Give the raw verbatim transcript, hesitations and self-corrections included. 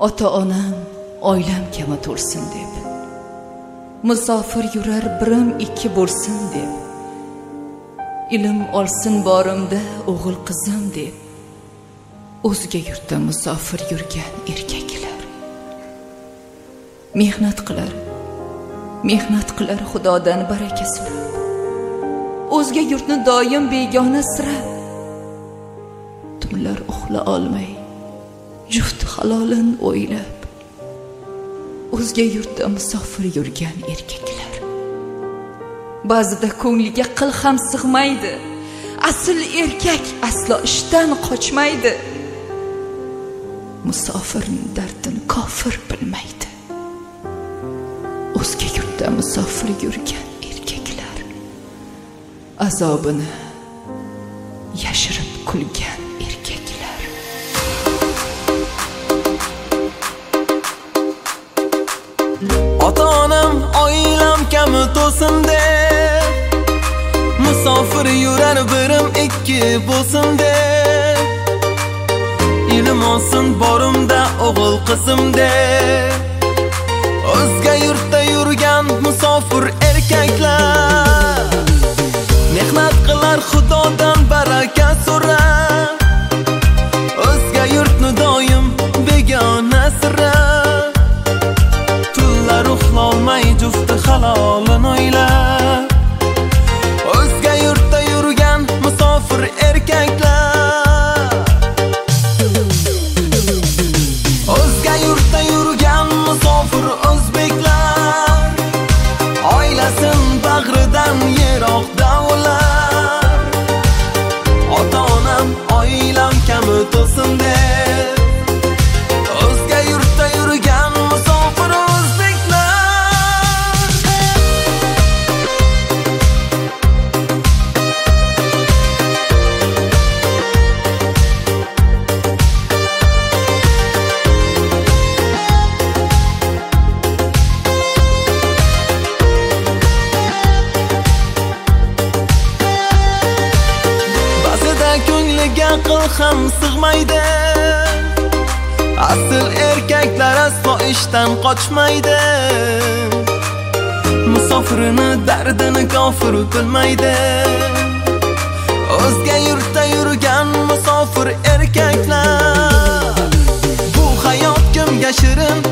ota-onam oilam kabi tursin deb, musofir yurar birim ikki bo'lsin deb, ilm olsin borimda o'g'il qizim deb, o'zga yurtda musofir yurgan erkaklar mehnat qilar, mehnat qilar Xudodan baraka so'rab, o'zga yurtni doim begona sirab, tunlar uxla olmay juft halolin o'ylab, o'zga yurtda musofir yurgan erkaklar. Ba'zida ko'ngliga qil ham sig'maydi, asl erkak aslo ishdan qochmaydi, musofirning dardini kofir bilmaydi. O'zga yurtda musofir yurgan erkaklar azobini yashirib kulgan erkaklar. Ota-onam oilam kabi to'sin deb, musofir yurar birim ikki bo'lsin deb, ilm olsin borimda o'g'il qizim deb, o'zga yurtda yurgan musofir erkaklar mehnat qilar Xudodan baraka so'rab, o'zga yurtni doim begona sirab, tunlar uxlolmay jufti halolin o'ylab, o'zga yurtda yurgan musofir erkaklar, o'zga yurtda yurgan musofir o'zbeklar, oilasin bag'ridan yiroqda ular, ota-onam oilam kabi to'sin deb, o'zga yurtda yurgan musofir o'zbeklar. Ko'ngliga qil ham sig'maydi, asl erkaklar aslo ishdan qochmaydi, musofirini dardini kofir bilmaydi, o'zga yurtda yurgan musofir erkaklar. Bu hayot kimga shirin,